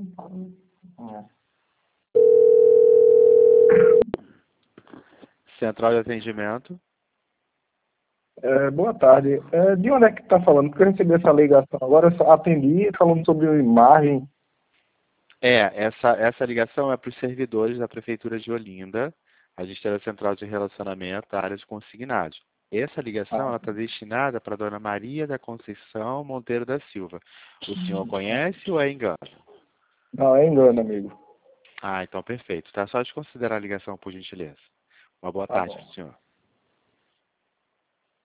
Central de atendimento. Boa tarde. De onde é que está falando? Porque eu recebi essa ligação agora, eu só atendi falando sobre uma imagem. Essa ligação é para os servidores da Prefeitura de Olinda. A gente tem a Central de Relacionamento da área de consignados. Essa ligação está destinada para a dona Maria da Conceição Monteiro da Silva. O senhor conhece ou é engano? Não, é engano, amigo. Ah, então perfeito. Tá, só desconsiderar a ligação, por gentileza. Uma boa Tá tarde bom. para o senhor.